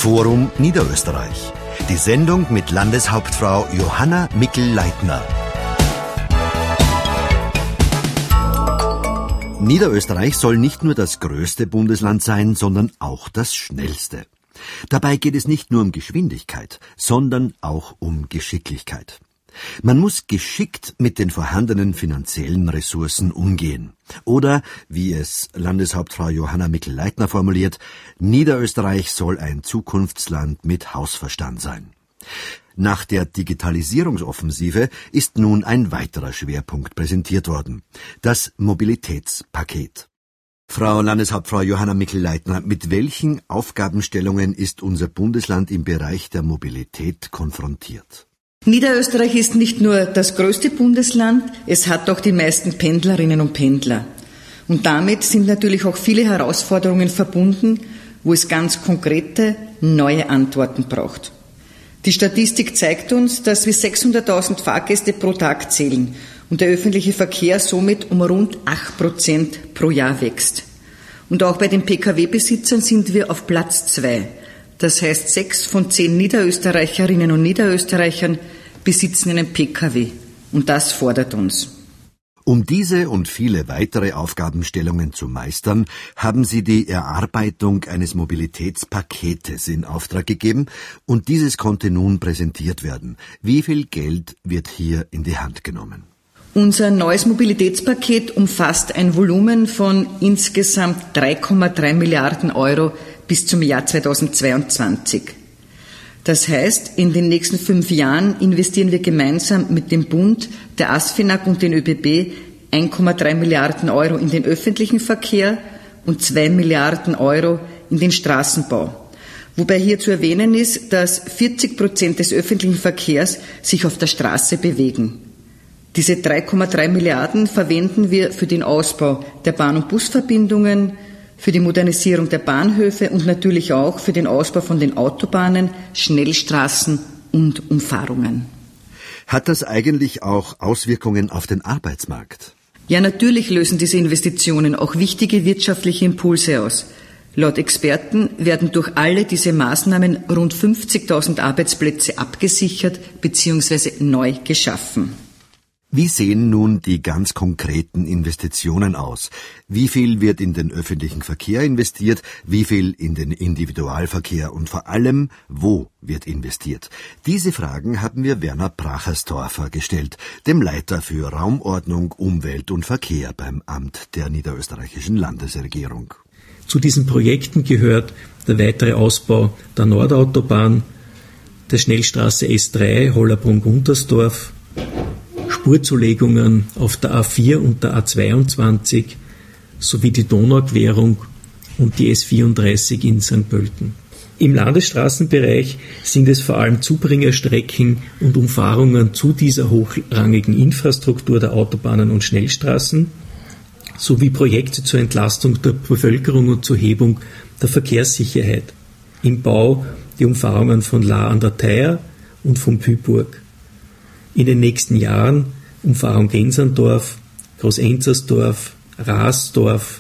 Forum Niederösterreich. Die Sendung mit Landeshauptfrau Johanna Mikl-Leitner. Niederösterreich soll nicht nur das größte Bundesland sein, sondern auch das schnellste. Dabei geht es nicht nur um Geschwindigkeit, sondern auch um Geschicklichkeit. Man muss geschickt mit den vorhandenen finanziellen Ressourcen umgehen. Oder, wie es Landeshauptfrau Johanna Mikl-Leitner formuliert, Niederösterreich soll ein Zukunftsland mit Hausverstand sein. Nach der Digitalisierungsoffensive ist nun ein weiterer Schwerpunkt präsentiert worden: das Mobilitätspaket. Frau Landeshauptfrau Johanna Mikl-Leitner, mit welchen Aufgabenstellungen ist unser Bundesland im Bereich der Mobilität konfrontiert? Niederösterreich ist nicht nur das größte Bundesland, es hat auch die meisten Pendlerinnen und Pendler. Und damit sind natürlich auch viele Herausforderungen verbunden, wo es ganz konkrete, neue Antworten braucht. Die Statistik zeigt uns, dass wir 600.000 Fahrgäste pro Tag zählen und der öffentliche Verkehr somit um rund 8% pro Jahr wächst. Und auch bei den Pkw-Besitzern sind wir auf Platz 2. Das heißt, 6 von 10 Niederösterreicherinnen und Niederösterreichern besitzen einen Pkw. Und das fordert uns. Um diese und viele weitere Aufgabenstellungen zu meistern, haben Sie die Erarbeitung eines Mobilitätspaketes in Auftrag gegeben und dieses konnte nun präsentiert werden. Wie viel Geld wird hier in die Hand genommen? Unser neues Mobilitätspaket umfasst ein Volumen von insgesamt 3,3 Milliarden Euro bis zum Jahr 2022. Das heißt, in den nächsten 5 Jahren investieren wir gemeinsam mit dem Bund, der ASFINAG und den ÖBB 1,3 Milliarden Euro in den öffentlichen Verkehr und 2 Milliarden Euro in den Straßenbau. Wobei hier zu erwähnen ist, dass 40% des öffentlichen Verkehrs sich auf der Straße bewegen. Diese 3,3 Milliarden verwenden wir für den Ausbau der Bahn- und Busverbindungen, für die Modernisierung der Bahnhöfe und natürlich auch für den Ausbau von den Autobahnen, Schnellstraßen und Umfahrungen. Hat das eigentlich auch Auswirkungen auf den Arbeitsmarkt? Ja, natürlich lösen diese Investitionen auch wichtige wirtschaftliche Impulse aus. Laut Experten werden durch alle diese Maßnahmen rund 50.000 Arbeitsplätze abgesichert bzw. neu geschaffen. Wie sehen nun die ganz konkreten Investitionen aus? Wie viel wird in den öffentlichen Verkehr investiert? Wie viel in den Individualverkehr? Und vor allem, wo wird investiert? Diese Fragen haben wir Werner Pracherstorfer gestellt, dem Leiter für Raumordnung, Umwelt und Verkehr beim Amt der niederösterreichischen Landesregierung. Zu diesen Projekten gehört der weitere Ausbau der Nordautobahn, der Schnellstraße S3 Hollabrunn-Guntersdorf, Spurzulegungen auf der A4 und der A22 sowie die Donauquerung und die S34 in St. Pölten. Im Landesstraßenbereich sind es vor allem Zubringerstrecken und Umfahrungen zu dieser hochrangigen Infrastruktur der Autobahnen und Schnellstraßen sowie Projekte zur Entlastung der Bevölkerung und zur Hebung der Verkehrssicherheit. Im Bau die Umfahrungen von Lahr an der Theier und von Pyburg. In den nächsten Jahren Umfahrung Genserndorf, Großenzersdorf, Raasdorf,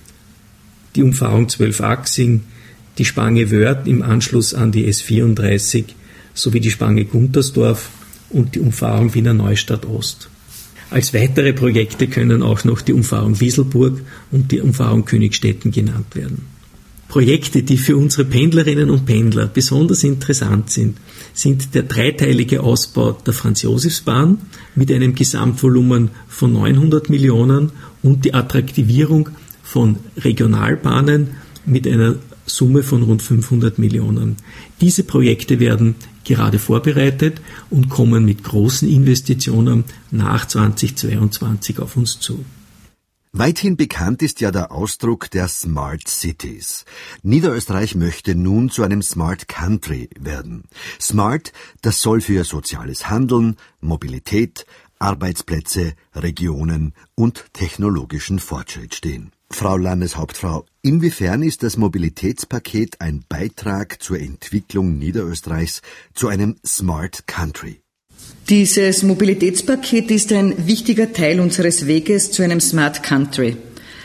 die Umfahrung 12-Achsing, die Spange Wörth im Anschluss an die S34 sowie die Spange Guntersdorf und die Umfahrung Wiener Neustadt Ost. Als weitere Projekte können auch noch die Umfahrung Wieselburg und die Umfahrung Königstetten genannt werden. Projekte, die für unsere Pendlerinnen und Pendler besonders interessant sind der dreiteilige Ausbau der Franz-Josefs-Bahn mit einem Gesamtvolumen von 900 Millionen und die Attraktivierung von Regionalbahnen mit einer Summe von rund 500 Millionen. Diese Projekte werden gerade vorbereitet und kommen mit großen Investitionen nach 2022 auf uns zu. Weithin bekannt ist ja der Ausdruck der Smart Cities. Niederösterreich möchte nun zu einem Smart Country werden. Smart, das soll für soziales Handeln, Mobilität, Arbeitsplätze, Regionen und technologischen Fortschritt stehen. Frau Landeshauptfrau, inwiefern ist das Mobilitätspaket ein Beitrag zur Entwicklung Niederösterreichs zu einem Smart Country? Dieses Mobilitätspaket ist ein wichtiger Teil unseres Weges zu einem Smart Country.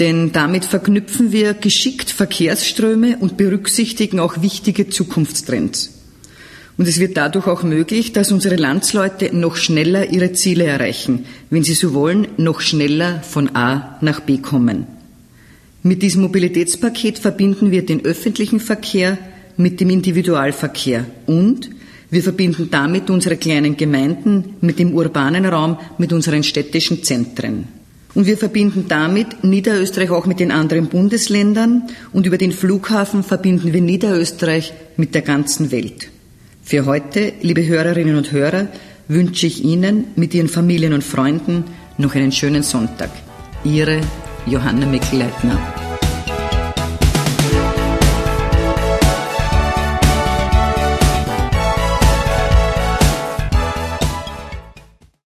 Denn damit verknüpfen wir geschickt Verkehrsströme und berücksichtigen auch wichtige Zukunftstrends. Und es wird dadurch auch möglich, dass unsere Landsleute noch schneller ihre Ziele erreichen, wenn sie so wollen, noch schneller von A nach B kommen. Mit diesem Mobilitätspaket verbinden wir den öffentlichen Verkehr mit dem Individualverkehr und wir verbinden damit unsere kleinen Gemeinden mit dem urbanen Raum, mit unseren städtischen Zentren. Und wir verbinden damit Niederösterreich auch mit den anderen Bundesländern und über den Flughafen verbinden wir Niederösterreich mit der ganzen Welt. Für heute, liebe Hörerinnen und Hörer, wünsche ich Ihnen mit Ihren Familien und Freunden noch einen schönen Sonntag. Ihre Johanna Meckel-Leitner.